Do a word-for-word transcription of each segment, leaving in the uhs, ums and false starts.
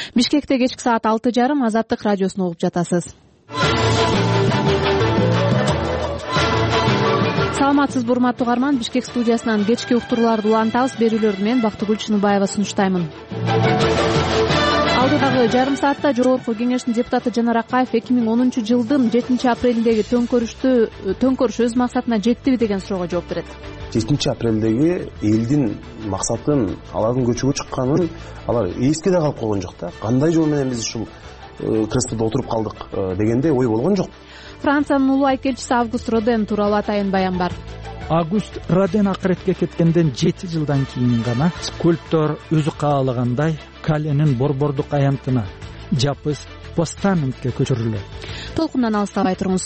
Бишкекте кечки саат алты жарым Азаттык радиосун угуп жатасыз. Саламатсызбы урматтуу угарман, Бишкек студиясынан кечки уктурууларды улантабыз. Берүүлөрдү мен Бактыгүл Чыныбаева сунуштаймын. Алдыдагы жарым саатта Жогорку Кеңештин депутаты Жанар Акаев эки миң онунчу жылдын жетинчи апрелиндеги төңкөрүштү төңкөрүш өз максатына жеттиби деген суроого жооп берет. жетинчи апрелдеги элдин максатын, алардын көчөгө чыкканын алар эске да калып койгон жок да. Кандай жол менен биз ушул креслодо отуруп калдык дегенде ой болгон жок. Франциянын улуу айкелчиси Август Роден тууралуу атайын баян бар. Август Роден акыретке кеткенден жети жылдан кийин гана скульптор өзү каалагандай Каленин борбордук аянтына Жапыс постаментке көчүрүлөт. Толкундан алыстабай туруңуз.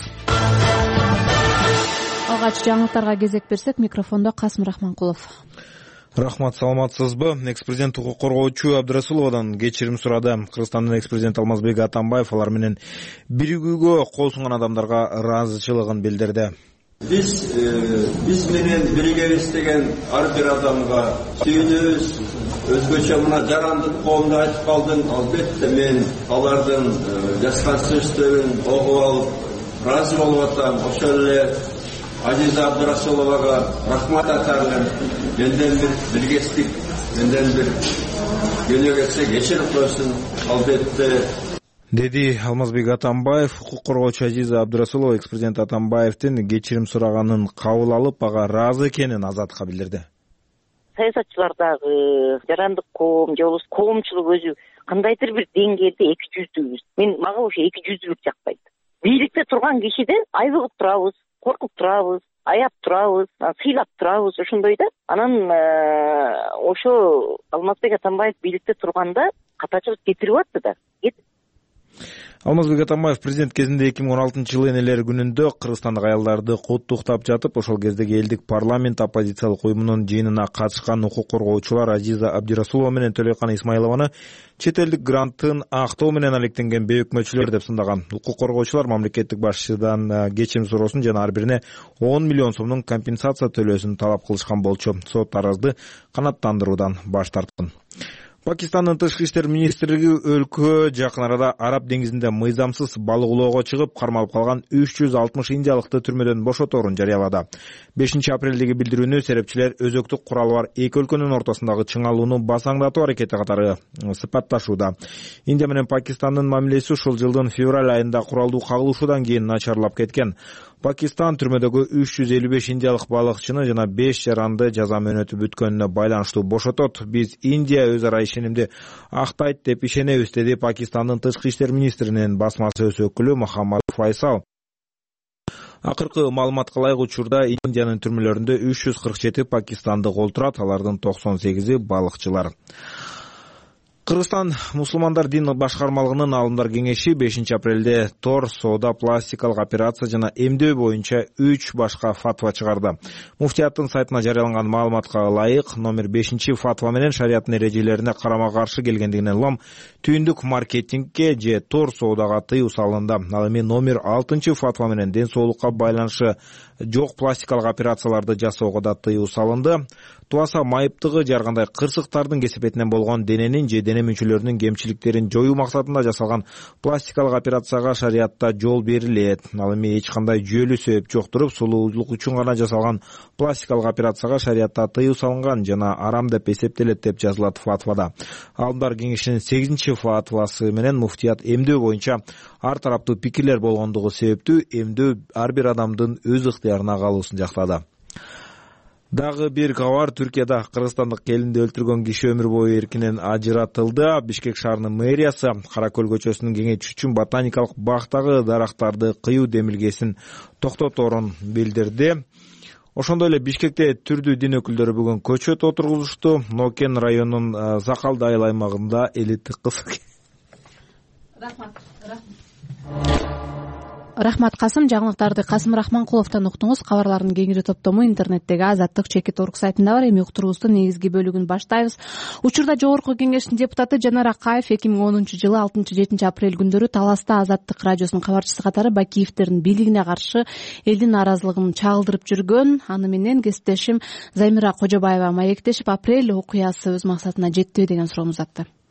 Алгач жаңылыктарга кезек берсек, микрофондо Касым Рахманкулов. Рахмат, саламатсызбы? Экс-президент укук коргоочу Абдрасуловадан кечирим сурады. Кыргызстандын экс-президенти Алмазбек Атамбаев алар менен биригүүгө кол сунган адамдарга ыраазычылыгын билдирди. Биз биз менен биригебиз деген ар бир адамга сүйүнөбүз. Өзгөчө мына жарандык коомду айтып калдым. Албетте мен алардын жазган сөздөрүн огуп алып ыраазы болуп атам. Ошол эле Азиза Абдрасуловага рахмат айтармын. Менден бир биргестик, менден бир жөнө кетсе кечирип койсун. Албетте деди Алмазбек Атамбаев. Укук коргоочу Азиза Абдрасулова экс-президент Атамбаевдин кечирим сураганын кабыл алып, ага ыраазы экенин Азатка билдирди. Саясатчылардагы жарандык коом же болбосо коомчулук өзү кандайдыр бир деңгээлде эки жүздүүбүз. Мен мага ошо эки жүздүүлүк жакпайт. Бийликте турган кишиден айбыгып турабыз, коркуп турабыз, аяп турабыз, сыйлап турабыз, ошондой да. Анан ошо Алмазбек Атамбаев бийликте турганда катачылык кетирип атты да. Алмазбек Атамбаев президент кезинде эки миң он алтынчы жылы энелер күнүндө кыргызстандык аялдарды куттуктап жатып, ошол кездеги элдик парламент оппозициялык уюмунун жыйынына катышкан укук коргоочулар Азиза Абдрасулова менен Төлөкан Исмаилованы чет элдик гранттын актоо менен алектенген бейөкмөтчүлөр деп сындаган. Укук коргоочулар мамлекеттик башчыдан кечирим суроосун жана ар бирине он миллион сомдун компенсация төлөөсүн талап кылышкан болчу. Сот аразды канааттандыруудан баш тарткан. Пакистандын тышкы иштер министрлиги өлкө жакын арада Араб деңизинде мыйзамсыз балык улоого чыгып кармалып калган үч жүз алтымыш индиялыкты түрмөдөн бошоторун жарыялады. бешинчи апрелдеги билдирүүнү серепчилер өзөктүк куралы бар эки өлкөнүн ортосундагы чыңалууну басаңдатуу аракети катары сыпатташууда. Индия менен Пакистандын мамилеси ушул жылдын февраль айында куралдуу кагылышуудан кийин начарлап кеткен. Пакистан түрмөдөгү үч жүз элүү беш индиялык балыкчыны жана беш жаранды жаза мөөнөтү бүткөнүнө байланыштуу бошотот. Биз Индия өз ара ишенимди актайт деп ишенебиз, деди Пакистандын тышкы иштер министринин басма сөз өкүлү Мухаммад Файсал. Акыркы маалыматка ылайык учурда Индиянын түрмөлөрүндө үч жүз кырк жети пакистандык олтурат, алардын токсон сегизи балыкчылар. Кыргызстан мусулмандар дин башкармалыгынын алымдар кеңеши бешинчи апрелде тор, соода, пластикалык операция жана эмдөө боюнча үч башка фатва чыгарды. Муфтияттын сайтына жарыяланган маалыматка ылайык, номер бешинчи фатва менен шариаттын эрежелерине карама-каршы келгендигинен улам түйүндүк маркетингге же тор соодага тыюу салынды. Ал эми номер алтынчы фатва менен ден соолукка байланышы жок пластикалык операцияларды жасоого да тыюу салынды. Туаса майыптыгы жаргандай кырсыктардын кесепетинен болгон дененин же дене мүчөлөрүнүн кемчиликтерин жоюу максатында жасалган пластикалык операцияга шариатта жол берилет. Ал эми эч кандай жүйөлүү себеп жок туруп, сулуулук үчүн гана жасалган пластикалык операцияга шариатта тыюу салынган жана арам деп эсептелет деп жазылат фатвада. Алымдар кеңешинин сегизинчи фатвасы менен муфтият эмдөө боюнча ар тараптуу пикирлер болгондугу себептүү эмдөө ар бир адамдын өз ыктыярына калуусун жактады. Дагы бир кабар: Түркияда кыргызстандык келинди өлтүргөн киши өмүр бою эркинен ажыратылды. Бишкек шаарынын мэриясы Кара көл көчөсүнүн кеңейтиш үчүн ботаникалык бактагы дарактарды кыюу демилгесин токтоторун билдирди. Ошондой эле Бишкекте түрдүү дин өкүлдөрү бүгүн көчөт отургузушту. Нокен районунун Закалды айыл аймагында элиттик кыз. Рахмат. Рахмат Касым. Жаңылыктарды Касым Рахманкуловдон уктуңуз. Кабарлардын кеңири топтому интернеттеги Азаттык чекит орг сайтында бар. Эми уктуруубуздун негизги бөлүгүн баштайбыз. Учурда Жогорку Кеңештин депутаты Жанар Акаев эки миң онунчу жылы алтынчы жетинчи апрель күндөрү Таласта Азаттык радиосунун кабарчысы катары Бакиевдердин бийлигине каршы элдин нааразылыгын чагылдырып жүргөн. Аны менен кесиптешим Займира Кожобаева маектешип, апрель окуясы өз максатына жеттиби деген суроону узатты.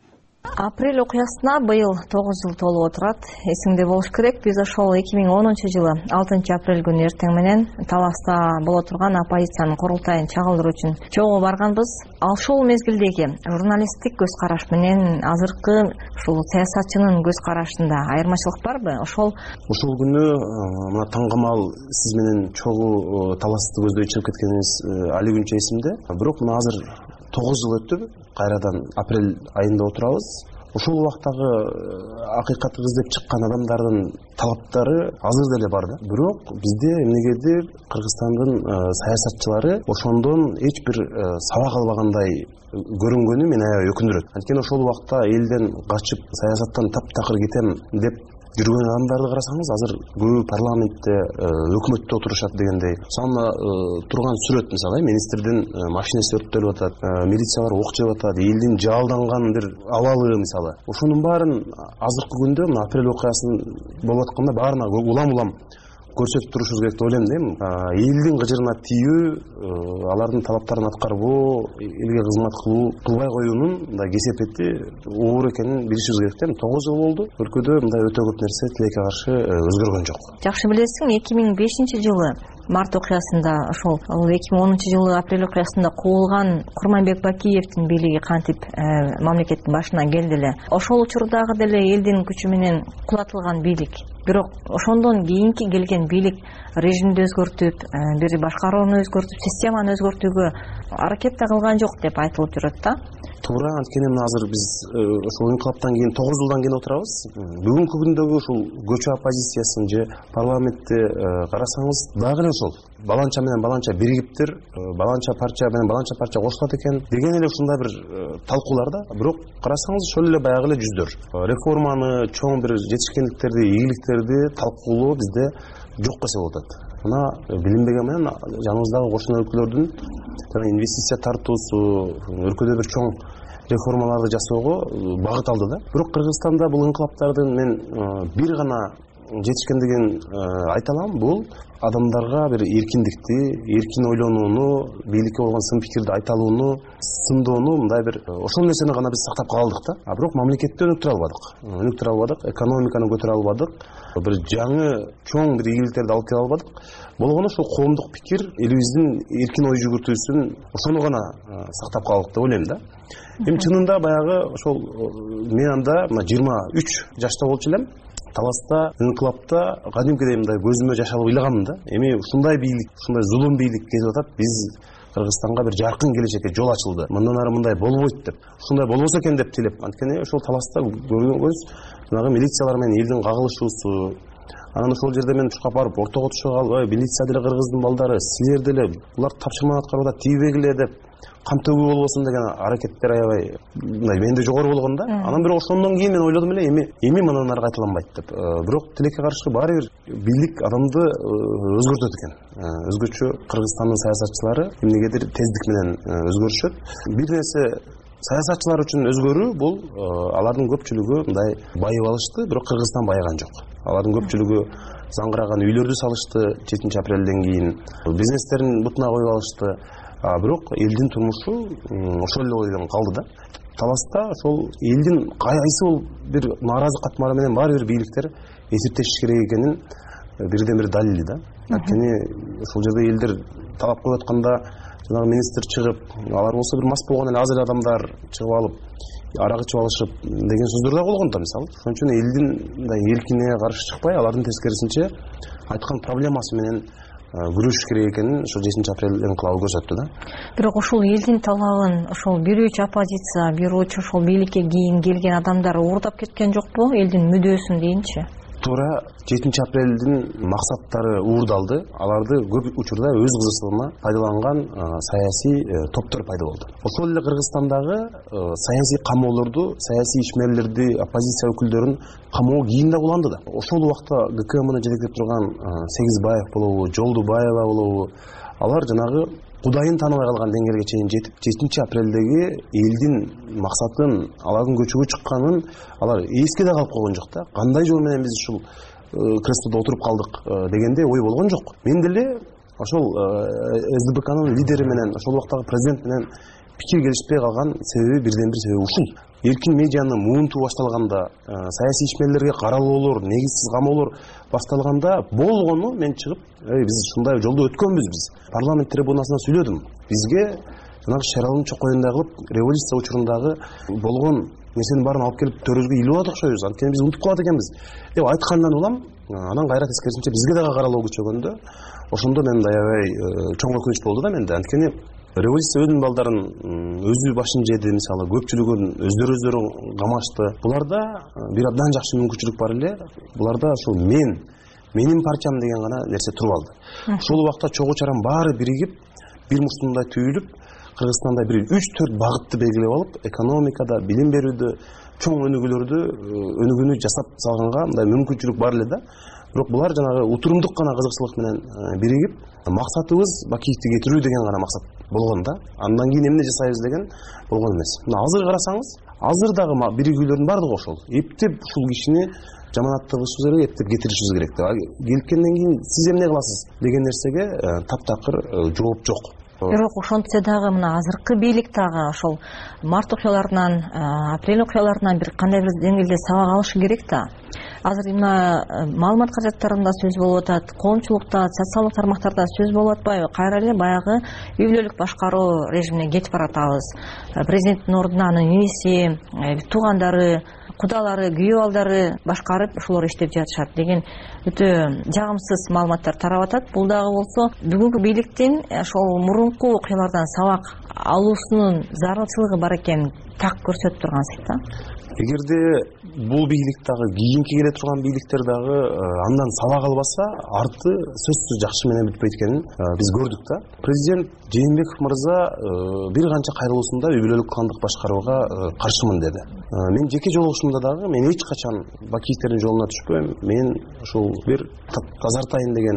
Апрель окуясына быйыл тогуз жыл толуп отурат. Эсиңде болуш керек, биз ошол эки миң онунчу жылы алтынчы апрель күнү эртең менен Таласта боло турган оппозициянын курултайын чагылдыруу үчүн чогуу барганбыз. Ал ушул мезгилдеги журналисттик көз караш менен азыркы ушул саясатчынын көз карашында айырмачылык барбы? Ошол ошол күнү мына таңгамал сиз менен чогуу Таласты көздөй чыгып кеткенибиз али күнчө эсимде. Бирок мына азыр тогуз жыл өттү, кайрадан апрель айында отурабыз. Ошол убактагы акыйкатты издеп чыккан адамдардын талаптары азыр деле бар да. Бирок бизде эмнегедир Кыргызстандын саясатчылары ошондон эч бир сабак албагандай көрүнгөнү мени аябай өкүндүрөт. Анткени ошол убакта элден качып саясаттан таптакыр кетем деп жүргөн адамдарды карасаңыз, азыр көбү парламентте, өкмөттө отурушат дегендей. Мисалы турган сүрөт, мисалы министрдин машинеси өрттөлүп атат, милициялар ок жеп атат, элдин жалданган бир абалы мисалы. Ошонун баарын азыркы күндө мына апрель окуясын болуп атканда баарына улам-улам көрсөтүп турушубуз керек деп ойлойм дейм. Элдин кыжырына тийүү, алардын талаптарын аткарбоо, элге кызмат кылуу, кылбай коюунун мындай кесепети оор экенин билишибиз керек дейм. тогуз жыл болду. Өлкөдө мындай өтө көп нерсе тилекке каршы өзгөргөн жок. Жакшы билесиң, эки миң бешинчи жылы март окуясында, ошол эки миң онунчу жылы апрель окуясында куулган Курманбек Бакиевдин бийлиги кантип мамлекеттин башына келди эле. Ошол учурдагы деле элдин күчү менен кулатылган бийлик. Бирок ошондон кийинки келген бийлик режимди өзгөртүп, бир башкарууну өзгөртүп, системаны өзгөртүүгө аракет да кылган жок деп айтылып жүрөт да. Туура, анткени мына азыр биз ошол инкылаптан кийин тогуз жылдан кийин отурабыз. Бүгүнкү күндөгү ушул көчү оппозициясын же парламентти карасаңыз, дагы эле ошол баланча менен баланча биригиптир, баланча парча менен баланча парча кошулат экен деген эле ушундай бир талкуулар да. Бирок карасаңыз ошол эле баягы эле жүздөр. Реформаны, чоң бир жетишкендиктерди, ийгиликтерди талкуулоо бизде жок десе болот. Мына билинбеген менен жаныбыздагы кошуна өлкөлөрдүн жана инвестиция тартуусу, өлкөдө бир чоң реформаларды жасоого багыт алды да. Бирок Кыргызстанда бул инкылаптардын мен бир гана жетишкендигин айта алам, бул адамдарга бир эркиндикти, эркин ойлонууну, бийликке болгон сын пикирди айта алууну, сындоону мындай бир ошол нерсени гана биз сактап калдык да. А бирок мамлекетти өнүктүрө албадык. Өнүктүрө албадык, экономиканы көтөрө албадык, бир жаңы чоң бир ийгиликтерди алып келе албадык. Болгону ошол коомдук пикир, элибиздин эркин ой жүгүртүүсүн ошону гана сактап калдык деп ойлойм да. Эми чынында баягы ошол мен анда жыйырма үч жашта болчу элем. Таласта, инкылапта кадимкидей мындай көзүмө жаш алып ыйлаганмын да. Эми ушундай бийлик, ушундай зулум бийлик кетип атат. Биз Кыргызстанга бир жаркын келечекке жол ачылды. Мындан ары мындай болбойт деп. Ушундай болбосо экен деп тилеп. Анткени ошол Таласта көргөнбүз, жанагы милициялар менен элдин кагылышуусу. Анан ошол жерде мен чуркап барып ортого түшө калып, милиция деле Кыргыздын балдары, силер деле булар тапшырманы аткарып атат, тийбегиле деп кам төгүү болбосун деген аракеттер аябай мындай менде жогору болгон да. Анан бирок ошондон кийин мен ойлодум эле, эми эми мындан ары кайталанбайт деп. Бирок тилекке каршы баары бир бийлик адамды өзгөртөт экен. Өзгөчө Кыргызстандын саясатчылары эмнегедир тездик менен өзгөрүшөт. Бир нерсе саясатчылар үчүн өзгөрүү бул алардын көпчүлүгү мындай байып алышты, бирок Кыргызстан байыган жок. Алардын көпчүлүгү заңгыраган үйлөрдү салышты жетинчи апрелден кийин, бизнестерин бутуна коюп алышты. А бирок элдин турмушу ошол эле бойдон калды да. Таласта ошол элдин кайсы бир нааразы катмары менен баары бир бийликтер эсептешиш керек экенин бирден бир далили да. Анткени ошол жерде элдер талап коюп атканда жанагы министр чыгып, алар болсо бир мас болгон эле аз эле адамдар чыгып алып, арак ичип алышып деген сөздөр да болгон да мисалы. Ошон үчүн элдин мындай эркине каршы чыкпай, алардын тескерисинче айткан проблемасы менен күрөшүш керек экенин ошол жетинчи апрель инкылабы көрсөттү да. Бирок ошол элдин талабын ошол бир үч оппозиция, бир үч ошол бийликке кийин келген адамдар уурдап кеткен жокпу? Элдин мүдөөсүн дейинчи. Туура, жетинчи апрелдин максаттары уурдалды. Аларды көп учурда өз кызыкчылыгына пайдаланган саясий топтор пайда болду. Ошол эле Кыргызстандагы саясий камоолорду, саясий ишмерлерди, оппозиция өкүлдөрүн камоо кийин да уланды да. Ошол убакта ГКМны жетектеп турган Сегизбаев болобу, Жолдубаева болобу, алар жанагы Кудайын тааныбай калган деңгээлге чейин жетип, жетинчи апрелдеги элдин максатын, алардын көчөгө чыкканын алар эске да калып койгон жок да. Кандай жол менен биз ушул креслодо отуруп калдык дегенде ой болгон жок. Мен деле ошол СДПКнын лидери менен, ошол убактагы президент менен пикир келишпей калган себеби бирден бир себеби ушул. Эркин медианы муунтуу башталганда, саясий ишмерлерге каралоолор, негизсиз камоолор башталганда болгону мен чыгып, биз ушундай жолду өткөнбүз, биз парламент трибунасынан сүйлөдүм. Бизге жанагы Шералдын чокоюндай кылып революция учурундагы болгон нерсенин баарын алып келип төрөбүзгө илип атат окшойбуз. Анткени биз унутуп калат экенбиз деп айткандан улам, анан кайра тескерисинче бизге дагы каралоо күчөгөндө, ошондо мен аябай чоң өкүнүч болду да менде. Анткени революция өзүнүн балдарын өзү башын жеди, мисалы көпчүлүгүн өздөрү өздөрү камашты. Буларда бир абдан жакшы мүмкүнчүлүк бар эле. Буларда ошол мен, менин партиям деген гана нерсе туруп алды. Ошол убакта чогуу чарам баары биригип, бир мушундай түйүлүп, Кыргызстанда бир үч төрт багытты белгилеп алып, экономикада, билим берүүдө чоң өнүгүүлөрдү өнүгүүнү жасап салганга мындай мүмкүнчүлүк бар эле да. Бирок булар жанагы утурумдук гана кызыкчылык менен биригип, максатыбыз Бакиевди кетирүү деген гана максат болгон да. Андан кийин эмне жасайбыз деген болгон эмес. Мына азыр карасаңыз, азыр дагы биригүүлөрдүн бардыгы ошол. Эптеп ушул кишини жаманаттыгыбыз керек, эптеп кетиришибиз керек деп. Келгенден кийин сиз эмне кыласыз деген нерсеге таптакыр жооп жок. Бирок ошентсе дагы мына азыркы бийлик дагы ошол март окуяларынан, апрель окуяларынан бир кандай бир деңгээлде сабак алышы керек да. Азыр мына маалымат каражаттарында сөз болуп атат, коомчулукта, социалдык тармактарда сөз болуп атпайбы? Кайра эле баягы үй бүлөлүк башкаруу режимине кетип баратабыз. Президенттин ордуна анын иниси, туугандары, кудалары, күйөө балдары башкарып ушулар иштеп жатышат деген өтө жагымсыз маалыматтар тарап атат. Бул дагы болсо бүгүнкү бийликтин ошол мурунку окуялардан сабак алуусунун зарылчылыгы бар экенин так көрсөтүп турган сыйта. Эгерде бул бийлик дагы кийинки келе турган бийликтер дагы андан сабак албаса, арты сөзсүз жакшы менен бүтпөйт экенин биз көрдүк да. Президент Жээнбеков мырза бир канча кайрылуусунда үй бүлөлүк кандык башкарууга каршымын деди. Мен жеке жолугушумда дагы мен эч качан Бакиевдердин жолуна түшпөйм. Мен ушул бир тазартайын деген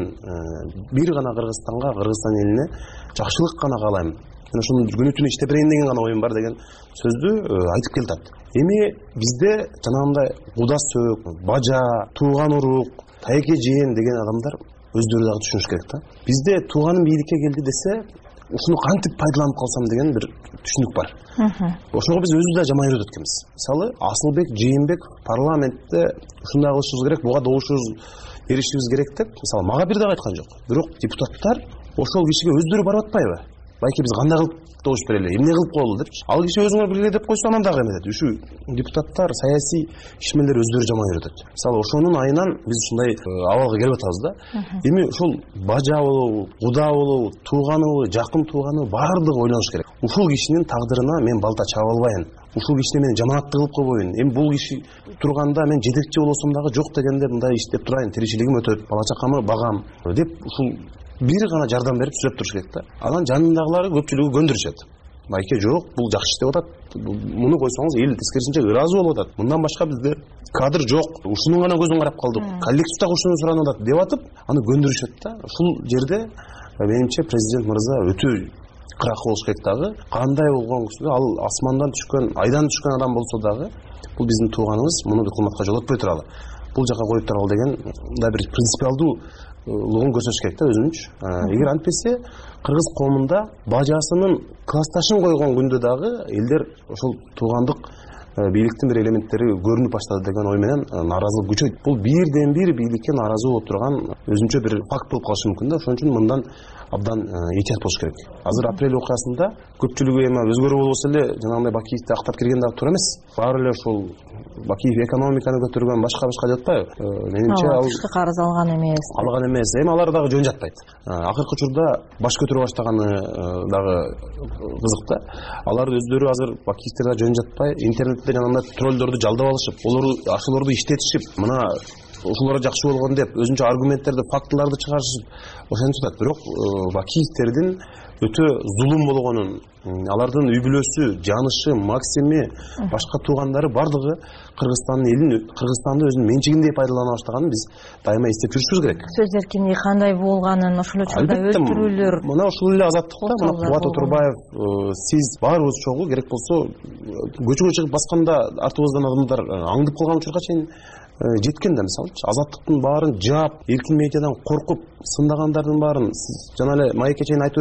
бир гана Кыргызстанга, Кыргызстан элине жакшылык гана каалайм. Мен ошону күнү түнү иштеп берейин деген гана оюм бар деген сөздү айтып келатат. Эми бизде жанагындай куда сөөк, бажа, тууган урук, тайке жээн деген адамдар өздөрү дагы түшүнүш керек да. Бизде тууганым бийликке келди десе, ушуну кантип пайдаланып калсам деген бир түшүнүк бар. Ошого биз өзүбүз да жаман үйрөтөт экенбиз. Мисалы, Асылбек, Жээнбек парламентте ушундай кылышыбыз керек, буга добушубуз эришишибиз керек деп, мисалы, мага бир дагы айткан жок. Бирок депутаттар ошол кишиге өздөрү барып атпайбы? Байке биз кандай кылып добуш берели, эмне кылып коелу депчи. Ал киши өзүңөр билгиле деп койсо анан дагы эметет. Ушу депутаттар, саясий ишмерлер өздөрү жаман үйрөтөт. Мисалы, ошонун айынан биз ушундай абалга келип атабыз да. Эми ушул бажа болобу, куда болобу, тууганыбы, жакын тууганыбы баардыгы ойлонуш керек. Ушул кишинин тагдырына мен балта чаба албайын. Ушул кишине мен жаманаттык кылып койбойюн. Эми бул киши турганда мен жетекчи болосом дагы жок дегенде мындай иштеп турайын, тиричилигим өтөт, бала чакамы багам деп ушул бир гана жардам берип сүйлөп туруш керек да. Анан жанындагылары көпчүлүгү көндүрүшөт. Байке жок, бул жакшы иштеп атат. Муну койсоңуз эл тескерисинче ыраазы болуп атат. Мындан башка бизде кадр жок. Ушунун гана көзүн карап калдык. Коллективдагы ушуну суранып атат деп атып, аны көндүрүшөт да. Ушул жерде менимче президент мырза өтө кырак болуш керек дагы. Кандай болгон киши, ал асмандан түшкөн, айдан түшкөн адам болсо дагы, бул биздин тууганыбыз, муну кылматка жолотпой туралы. Бул жака коюп туралы деген мындай бир принципиалдуу лугун көрсөтүш керек да өзүнчү. Эгер антпесе кыргыз коомунда бажасынын классташын койгон күндө дагы элдер ошол туугандык бийликтин бир элементтери көрүнүп баштады деген ой менен нааразылык күчөйт. Бул бирден бир бийликке нааразы болуп турган өзүнчө бир факт болуп калышы мүмкүн да. Ошон үчүн мындан абдан этият болуш керек. Азыр апрель окуясында көпчүлүгү эми өзгөрүү болбосо эле жанагындай Бакиевди актап келген дагы туура эмес. Баары эле ошол Бакиев экономиканы көтөргөн, башка-башка деп атпайбы? Менимче ал тышкы карыз алган эмес. Алган эмес. Эми алар дагы жөн жатпайт. Акыркы учурда баш көтөрө баштаганы дагы кызык да. Алар өздөрү азыр Бакиевдер да жөн жатпай, интернетте жанагындай троллдорду жалдап алышып, олорду ошолорду иштетишип, мына ушулар жакшы болгон деп өзүнчө аргументтерди, фактыларды чыгарышып ошентип атат. Бирок Бакиевдердин өтө зулум болгонун, алардын үй бүлөсү, жанышы, Максими, башка туугандары бардыгы Кыргызстандын элин, Кыргызстанды өзүнүн менчигиндей пайдалана баштаганын биз дайыма эстеп жүрүшүбүз керек. Сөз эркиндиги кандай болгонун, ошол учурда өлтүрүүлөр. Мына ушул эле азаттыкта, мына Кубат Отурбаев, сиз баарыбыз чогуу керек болсо көчөгө чыгып басканда артыбыздан адамдар аңдып калган учурга чейин жеткен да. Мисалы азаттыктын баарын жаап, эркин медиадан коркуп сындагандардын баарын сиз жана эле маекке чейин айтып өттүңүз.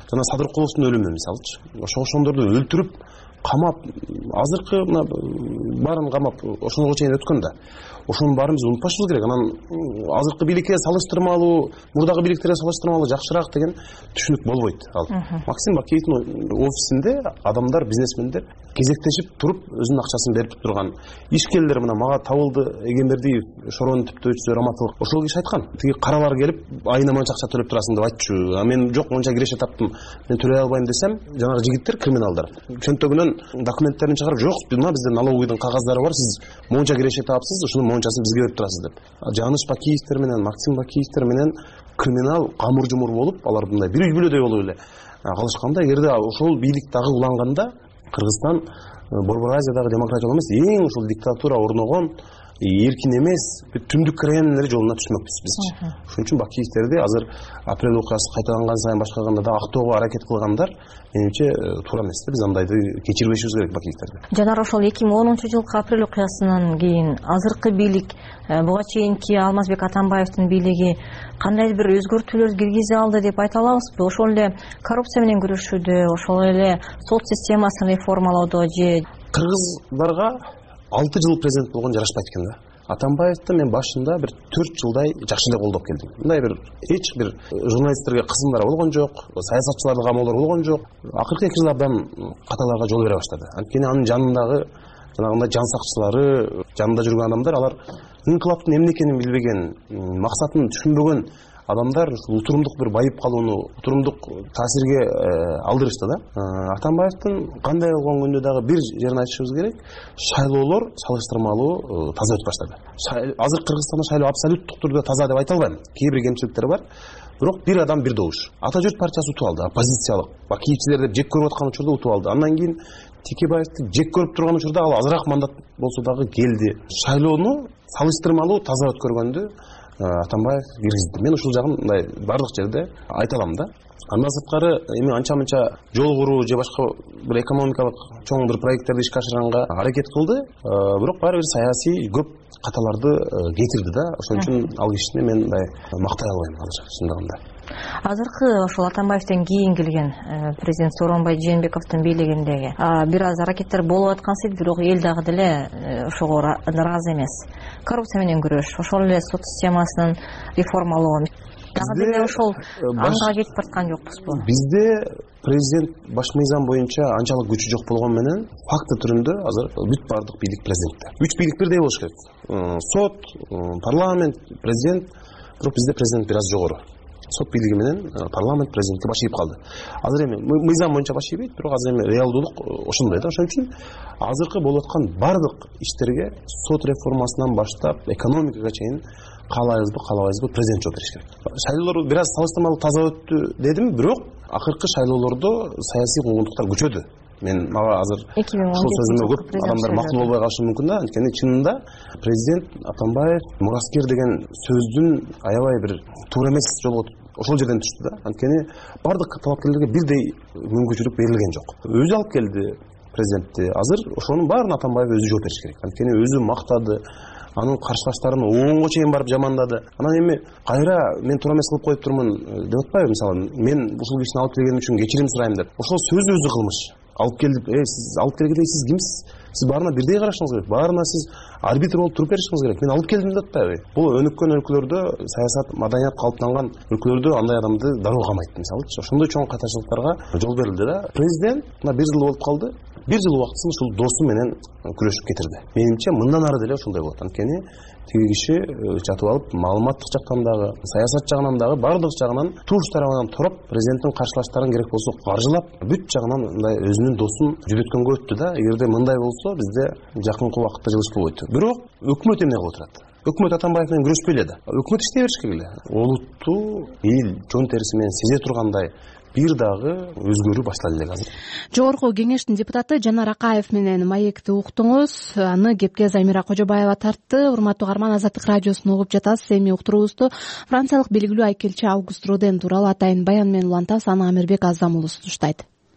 жана Садыркуловдун өлүмү мисалычы, ошо ошондорду өлтүрүп камап, азыркы мына баарын камап ошого чейин өткөн да. Ошонун баарын биз унутпашыбыз керек. Анан азыркы бийликке салыштырмалуу, мурдагы бийликтерге салыштырмалуу жакшыраак деген түшүнүк болбойт. Ал Максим Бакиевдин офисинде адамдар, бизнесмендер кезектешип туруп өзүнүн акчасын берип турган. Ишкерлер мына мага табылды, Эгембердиев, Шоронун түптөөчүсү Раматылык. Ошол киши айткан. Тиги каралар келип, айына мынча акча төлөп турасың деп айтчу. А мен жок, мынча киреше таптым, мен төлөй албайм десем, жанагы жигиттер, криминалдар чөнтөгүнөн документтерин чыгарып, жок, мына бизде налоговыйдын кагаздары бар, сиз монча киреше таапсыз, ушунун мончасын бизге берип турасыз деп. Жаныш Бакиевдер менен, Максим Бакиевдер менен криминал камыр жумур болуп, алар мындай бир үй бүлөдөй болуп эле калышканда, эгерде ошол бийлик дагы уланганда, Кыргызстан Борбор Азиядагы демократиялык эмес, эң ушул диктатура орногон, эркин эмес, түндүк Кореянын жолуна түшмөкпүз бизчи. Ошон үчүн Бакиевдерди азыр апрель окуясы кайталанган сайын башкаганда да актоого аракет кылгандар менимче туура эмес да. Биз андайды кечирбешибиз керек Бакиевдерди. Жанар, ошол эки миң онунчу жылкы апрель окуясынан кийин азыркы бийлик, буга чейинки Алмазбек Атамбаевдин бийлиги кандай бир өзгөртүүлөр киргизе алды деп айта алабызбы? Ошол эле коррупция менен күрөшүүдө, ошол эле сот системасын реформалоодо же кыргыздарга алты жыл президент болгон жарашпайт экен да. Атамбаевди мен башында бир төрт жылдай жакшы эле колдоп келдим. Мындай бир эч бир журналисттерге кысымдар болгон жок, саясатчыларды камоолор болгон жок. Акыркы эки жыл абдан каталарга жол бере баштады. Анткени анын жанындагы жанагындай жан сакчылары, жанында жүргөн адамдар, алар инкылаптын эмне экенин билбеген, максатын түшүнбөгөн адамдар утурумдук бир байып калууну, утурумдук таасирге алдырышты да. Атамбаевдин кандай болгон күндө дагы бир жерин айтышыбыз керек, шайлоолор салыштырмалуу таза өтүп баштады. Азыр Кыргызстанда шайлоо абсолюттук түрдө таза деп айта албайм. Кээ бир кемчиликтери бар. Бирок бир адам бир добуш. Ата журт партиясы утуп алды, оппозициялык, Бакиевчилер деп жек көрүп аткан учурда утуп алды. Андан кийин Текебаевди жек көрүп турган учурда ал азыраак мандат болсо дагы келди. Шайлоону салыштырмалуу таза өткөргөндү Атамбаев киргизди. Мен ушул жагын мындай бардык жерде айта алам да. Андан сырткары эми анча-мынча жол куруу же башка бир экономикалык чоң бир проекттерди ишке ашырганга аракет кылды, бирок баары бир саясий көп каталарды кетирди да. Ошон үчүн ал кишини мен мындай мактай албайм азыр чындыгында. Азыркы ошол Атамбаевден кийин келген президент Сооронбай Жээнбековдун бийлигиндеги бир аз аракеттер болуп аткан сыйт, бирок эл дагы деле ошого ыраазы эмес. Коррупция менен күрөш, ошол эле сот системасын реформалоо дагы деле ошол анга кетип бараткан жокпузбу? Бизде президент баш мыйзам боюнча анчалык күчү жок болгон менен факты түрүндө азыр бүт бардык бийлик президентте. Үч бийлик бирдей болуш керек. Сот, парламент, президент. Бирок бизде президент бир аз жогору. Сот бийлиги менен парламент президентке баш ийип калды. Азыр эми мыйзам боюнча баш ийбейт, бирок азыр эми реалдуулук ошондой да. Ошон үчүн азыркы болуп аткан бардык иштерге сот реформасынан баштап экономикага чейин каалайбызбы, каалабайбызбы, президент жооп бериш керек. Шайлоолор бир аз салыштырмалуу таза өттү дедим, бирок акыркы шайлоолордо саясий куугунтуктар күчөдү. Мен мага азыр ушул сөзүмө көп адамдар макул болбой калышы мүмкүн да. Анткени чынында президент Атамбаев мураскер деген сөздүн аябай бир туура эмес жолго ошол жерден түштү да. Анткени бардык талапкерлерге бирдей мүмкүнчүлүк берилген жок. Өзү алып келди президентти. Азыр ошонун баарына Атамбаев өзү жооп бериш керек. Анткени өзү мактады, анын каршылаштарын оңго чейин барып жамандады. Анан эми кайра мен туура эмес кылып коюп турмун деп атпайбы, мисалы мен ушул кишини алып келгеним үчүн кечирим сурайм деп. Ошол сөз өзү кылмыш. Алып келип, э сиз алып келгенде сиз кимсиз? Сиз баарына бирдей карашыңыз керек. Баарына сиз арбитр болуп туруп беришиңиз керек. Мен алып келдим деп атпайбы? Бул өнүккөн өлкөлөрдө, саясат, маданият калыптанган өлкөлөрдө андай адамды дароо камайт, мисалы. Ошондой чоң катачылыктарга жол берилди да. Президент мына бир жыл болуп калды. Бир жыл убактысын ушул досу менен күрөшүп кетирди. Менимче мындан ары деле ошондой болот. Анткени тиги киши жатып алып маалыматтык жактан дагы, саясат жагынан дагы, бардык жагынан туш тарабынан туруп, президенттин каршылаштарын керек болсо каржылап, бүт жагынан мындай өзүнүн досун жүдөткөнгө өттү да. Эгерде мындай болсо, бизде жакынкы убакытта жылыш болбойт. Бирок өкмөт эмне кылып турат? Өкмөт Атамбаев менен күрөшпөй эле да. Өкмөт иштей бериш керек эле. Олутту эл жон териси менен сезе тургандай бир дагы өзгөрүү башталды эле азыр. Жогорку кеңештин депутаты Жанар Акаев менен маекти уктуңуз. Аны кепке Замира Кожобаева тартты. Урматтуу угарман, Азаттык радиосун угуп жатасыз. Эми уктуруубузду франциялык белгилүү айкелчи Аугуст Роден тууралуу атайын баян менен улантабыз. Аны Амирбек Аздам уулу сунуштайт.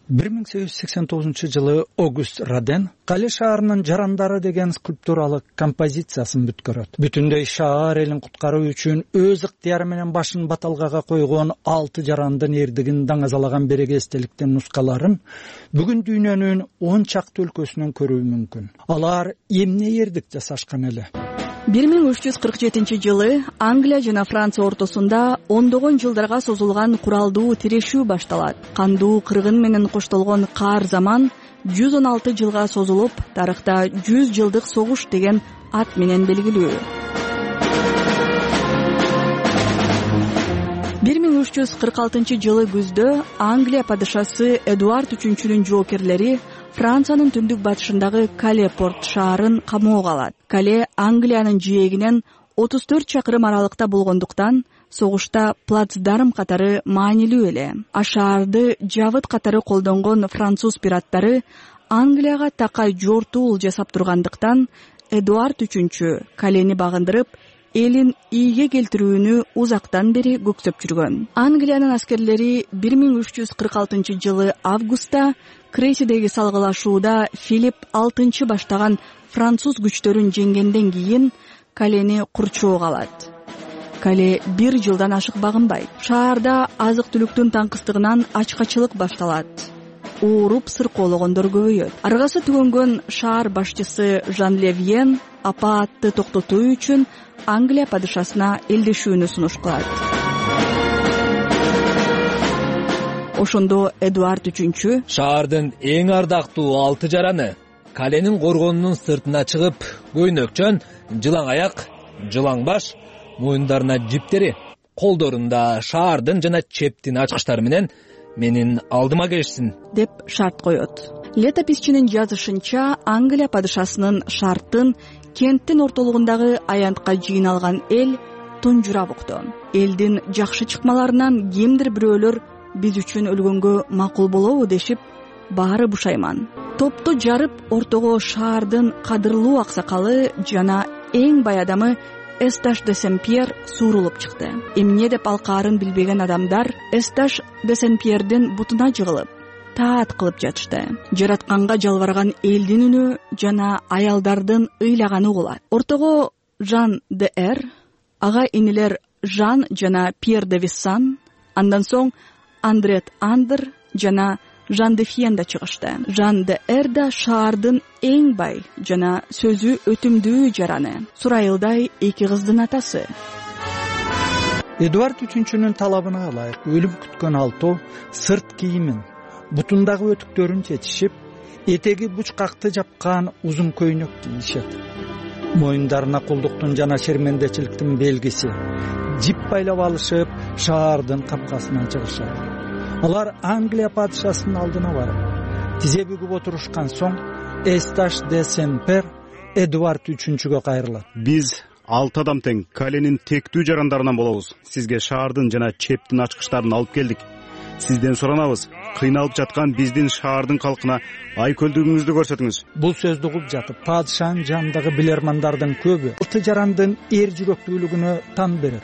бир миң сегиз жүз сексен тогузунчу жылы Огюст Роден Кале шаарынын жарандары деген скульптуралык композициясын бүткөрөт. Бүтүндөй шаар элин куткаруу үчүн өз ыктыяры менен башын баталгага койгон алты жарандын эрдигин даңазалаган береге эстеликтин нускаларын бүгүн дүйнөнүн он чакты өлкөсүнөн көрүү мүмкүн. Алар эмне эрдик жасашкан эле? бир миң үч жүз кырк жетинчи жылы Англия жана Франция ортосунда ондогон жылдарга созулган куралдуу тирешүү башталат. Кандуу кыргын менен коштолгон каар заман жүз он алты жылга созулуп, тарыхта жүз жылдык согуш деген ат менен белгилүү. бир миң үч жүз кырк алтынчы жылы күздө Англия падышасы Эдуард үчүнчүнүн жоокерлери Франциянын түндүк батышындагы Кале порт шаарын камоого алат. Кале Англиянын жээгинен отуз төрт чакырым аралыкта болгондуктан согушта плацдарм катары маанилүү эле. А шаарды жабыт катары колдонгон француз пираттары Англияга такай жортуул жасап тургандыктан Эдуард үчүнчү Калени багындырып, элин ийге келтирүүнү узактан бери көксөп жүргөн. Англиянын аскерлери бир миң үч жүз кырк алтынчы жылы августта Крейсидеги салгылашууда Филипп алтынчы баштаган француз күчтөрүн жеңгенден кийин Калени курчоого алат. Кале бир жылдан ашык багынбайт. Шаарда азык-түлүктүн таңкыстыгынан ачкачылык башталат. Ууруп сыркоологондор көбөйөт. Аргасы түгөнгөн шаар башчысы Жан Левьен апаатты токтотуу үчүн Англия падышасына элдешүүнү сунуш кылат. Ошондо Эдуард үчүнчү шаардын эң ардактуу алты жараны Каленин коргонунун сыртына чыгып, көйнөкчөн, жылаң аяк, жылаң баш, моюндарына жиптери, колдорунда шаардын жана чептин ачкычтары менен менин алдыма келишсин деп шарт коет. Летописчинин жазышынча, Англия падышасынын шартын кенттин ортолугундагы аянтка жыйналган эл тунжурап укту. Элдин жакшы чыкмаларынан кимдир бирөөлөр биз үчүн өлгөнгө макул болобу дешип, баары бушайман. Топту жарып, ортого шаардын кадырлуу аксакалы жана эң бай адамы Эсташ де Сен-Пьер суурулуп чыкты. Эмне деп алкаарын билбеген адамдар Эсташ де Сен-Пьердин бутуна жыгылып, таат кылып жатышты. Жаратканга жалбарган элдин үнү жана аялдардын ыйлаганы угулат. Ортого Жан де Эр, ага инилер Жан жана Пьер де Виссан, андан соң Андрет Андер жана Жан де Фиен да чыгышты. Жан де Эр да шаардын эң бай жана сөзү өтүмдүү жараны. Сурайылдай эки кыздын атасы. Эдуард үчүнчүнүн талабына ылайык өлүм күткөн алтоо сырт кийимин, бутундагы өтүктөрүн чечишип, этеги бучкакты жапкан узун көйнөк кийишет. Моюндарына кулдуктун жана шермендечиликтин белгиси, жип байлап алышып, шаардын капкасынан чыгышат. Алар Англия падышасынын алдына барып, тизе бүгүп отурушкан соң Эсташ де Сен-Пьер Эдуард үчүнчүгө кайрылат. Биз алты адам тең Каленин тектүү жарандарынан болобуз. Сизге шаардын жана чептин ачкычтарын алып келдик. Сизден суранабыз, кыйналып жаткан биздин шаардын калкына айкөлдүгүңүздү көрсөтүңүз. Бул сөздү угуп жатып, падышанын жанындагы билермандардын көбү алты жарандын эр жүрөктүүлүгүнө тан берет.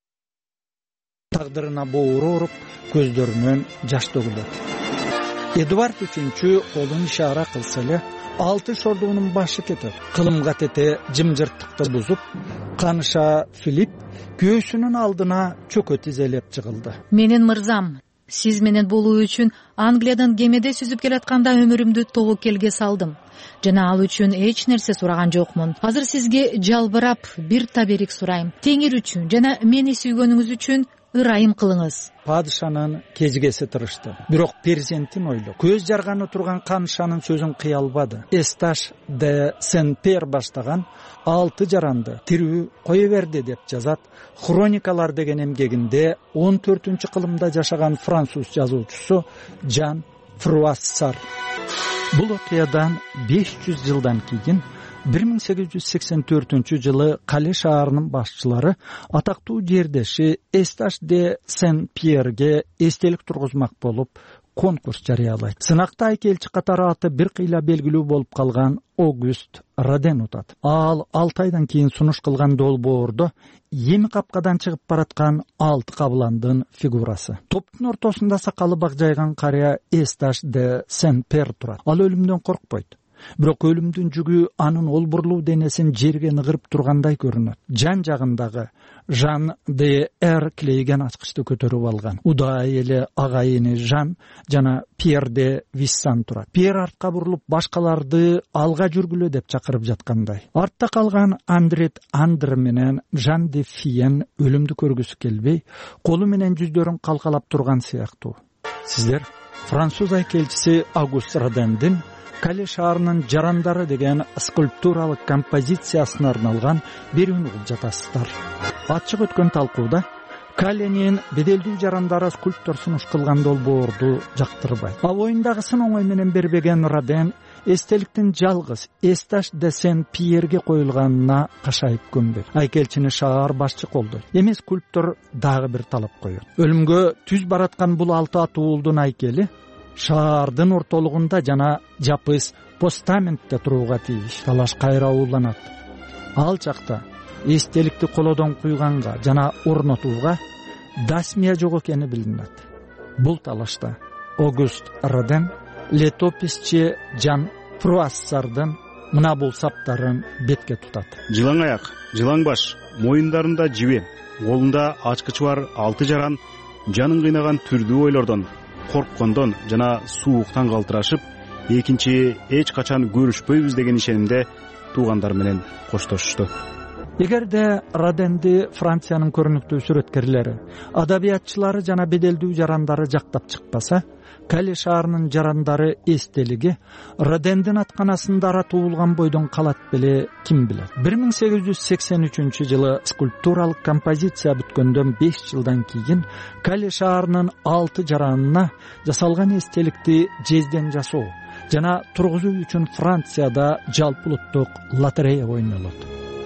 Тагдырына боору уруп, көздөрүнөн жаш төгүлөт. Эдуард үчүнчү колун ишара кылса эле, алты шордуунун башы кетет. Кылымга тете жымжырттыкты бузуп, каныша Филипп көөсүнүн алдына чөкө тизелеп жыгылды. Менин мырзам, сиз менен болуу үчүн Англиядан кемеде сүзүп келатканда өмүрүмдү тобокелге салдым жана ал үчүн эч нерсе сураган жокмун. Азыр сизге жалбырап бир таберик сурайм. Теңир үчүн жана мени сүйгөнүңүз үчүн ырайым кылыңыз. Падышанын кезигеси тырышты. Бирок перзентин ойлоп, көз жарганы турган канышанын сөзүн кыя албады. Эсташ де Сен-Пьер баштаган алты жаранды тирүү кое берди деп жазат Хроникалар деген эмгегинде он төртүнчү кылымда жашаган француз жазуучусу Жан Фруассар. Бул окуядан беш жүз жылдан кийин бир миң сегиз жүз сексен төртүнчү жылы Кале шаарынын башчылары атактуу жердеши Эсташ де Сен-Пьерге эстелик тургузмак болуп конкурс жарыялайт. Сынакта айкелчи катары аты бир кыйла белгилүү болуп калган Огюст Роден утат. Ал алты айдан кийин сунуш кылган долбоордо эми капкадан чыгып бараткан алты кабыландын фигурасы. Топтун ортосунда сакалы бак жайган карыя Эсташ де Сен-Пер турат. Ал өлүмдөн коркпойт. Бирок өлүмдүн жүгү анын олбурлуу денесин жерге ныгырып тургандай көрүнөт. Жан жагындагы Жан де Эр клейген ачкычты көтөрүп алган. Удай эле агайыны Жан жана Пьер де Виссан турат. Пьер артка бурулуп башкаларды алга жүргүлө деп чакырып жаткандай. Артта калган Андрет Андр менен Жан де Фиен өлүмдү көргүсү келбей, колу менен жүздөрүн калкалап турган сыяктуу. Сиздер француз айкелчиси Огюст Родендин Кале шаарынын жарандары деген скульптуралык композициясына арналган берүүнү угуп жатасыздар. Ачык өткөн талкууда Каленин беделдүү жарандары скульптор сунуш кылган долбоорду жактырбайт. Ал оюндагысын оңой менен бербеген Роден эстеликтин жалгыз Эсташ де Сен-Пьерге коюлганына кашайып көнбөйт. Айкелчини шаар башчы колдойт. Эми скульптор дагы бир талап коет. Өлүмгө түз бараткан бул алты атуулдун айкели шаардын ортолугунда жана жапыс постаментте турууга тийиш. Талаш кайра ууланат. Ал чакта эстеликти колодон куйганга жана орнотууга дасмия жок экени билинет. Бул талашта Огюст Роден летописчи Жан Фруассардын мына бул саптарын бетке тутат. Жылаң аяк, жылаң баш, моюндарында жибе, колунда ачкычы бар алты жаран, жанын кыйнаган түрдүү ойлордон, корккондон жана сууктан калтырашып, экинчи эч качан көрүшпөйбүз деген ишенимде туугандар менен коштошушту. Эгерде Роденди Франциянын көрүнүктүү сүрөткерлери, адабиятчылары жана беделдүү жарандары жактап чыкпаса, Кале шаарынын жарандары эстелиги Родендин атканасында ара туулган бойдон калат беле ким билет. бир миң сегиз жүз сексен үчүнчү жылы скульптуралык композиция бүткөндөн беш жылдан кийин Кале шаарынын алты жаранына жасалган эстеликти жезден жасоо жана тургузуу үчүн Францияда жалпы улуттук лотерея ойнолот.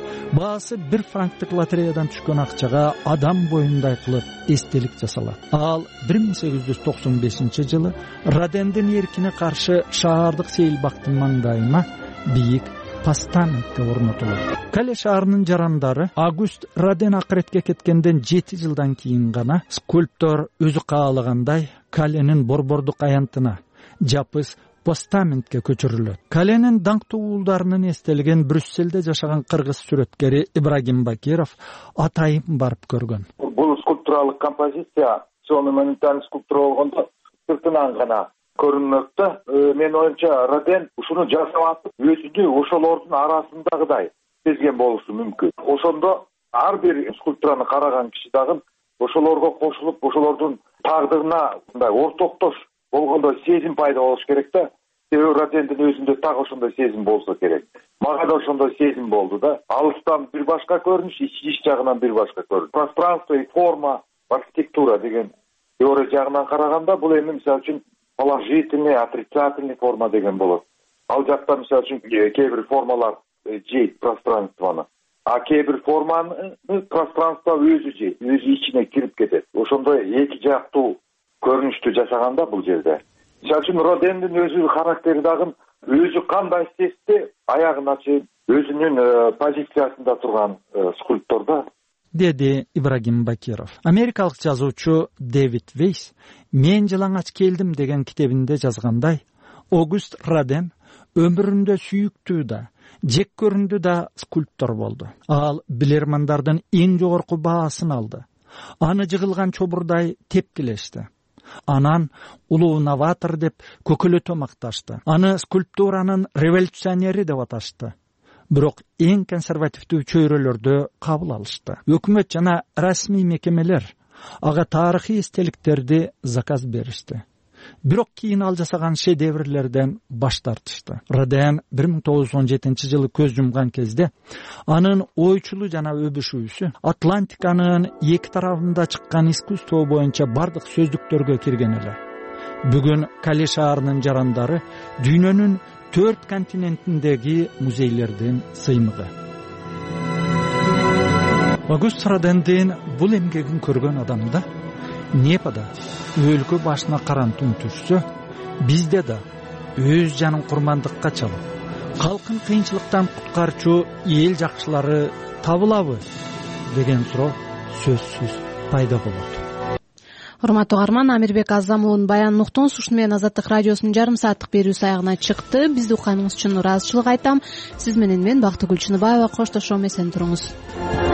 Баасы бир франктык лотереядан түшкөн акчага адам боюндай кылып эстелик жасалат. Ал бир миң сегиз жүз токсон бешинчи жылы Родендин эркине каршы шаардык сейилбактын маңдайына бийик постаментке орнотулат. Кале шаарынын жарандары Огюст Роден акыретке кеткенден жети жылдан кийин гана скульптор өзү каалагандай Каленин борбордук аянтына жапыс постаментке көчүрүлөт. Каленин даңктуу уулдарынын эстелигин Брюсселде жашаган кыргыз сүрөткери Ибрагим Бакиров атайын барып көргөн. Бул скульптуралык композиция монументалдык скульптура болгондо сыртынан гана көрүнөт да. Мен оюмча Роден ушуну жасап атып, өзүнү ошолордун арасындагыдай сезген болушу мүмкүн. Ошондо ар бир скульптураны караган киши дагы ошолорго кошулуп, ошолордун тагдырына мындай ортоктош болгондо сезим пайда болуш керек да. Себеби Родендин өзүндө так ошондой сезим болсо керек. Мага да ошондой сезим болду да. Алыстан бир башка көрүнүш, ич жагынан бир башка көрүнүш. Пространство и форма, архитектура деген теория жагынан караганда бул эми мисалы үчүн положительный, отрицательный форма деген болот. Ал жакта мисалы үчүн кээ бир формалар жейт пространствону. А кээ бир форманы пространство өзү жейт, өзү ичине кирип кетет. Ошондой эки жактуу көрүнүштү жасаганда бул жерде. Мисалы үчүн Родендин өзү характери дагы өзү кандай сезсе, аягына чейин өзүнүн позициясында турган скульпторда, деди Ибрагим Бакиров. Америкалык жазуучу Дэвид Вейс «Мен жылаңач келдим» деген китебинде жазгандай, Огюст Роден өмүрүндө сүйүктүү да, жек көрүндү да скульптор болду. Ал билермандардын эң жогорку баасын алды. Аны жыгылган чобурдай тепкилешти. Анан улуу новатор деп көкөлөтө макташты. Аны скульптуранын революционери деп аташты. Бирок эң консервативдүү чөйрөлөрдө кабыл алышты. Өкмөт жана расмий мекемелер ага тарыхый эстеликтерди заказ беришти. Бирок кийин ал жасаган шедеврлерден баш тартышты. Роден бир миң тогуз жүз он жетинчи жылы көз жумган кезде анын ойчулу жана өбүшүүсү Атлантиканын эки тарабында чыккан искусство боюнча бардык сөздүктөргө кирген эле. Бүгүн Кале шаарынын жарандары дүйнөнүн төрт континентиндеги музейлердин сыймыгы. Огюст Родендин бул эмгегин көргөн адамда непада өлкө башына карантун түшсө, бизде да өз жанын курмандыкка чалып калкын кыйынчылыктан куткарчу эл жакшылары табылабы деген суроо сөзсүз пайда болот. Урматтуу угарман, Амирбек Азам уулунун баянын уктуңуз. Ушуну менен Азаттык радиосунун жарым сааттык берүүсү аягына чыкты. Бизди укканыңыз үчүн ыраазычылык айтам. Сиз менен мен Бактыгүл Чыныбаева коштошом. Эсен туруңуз.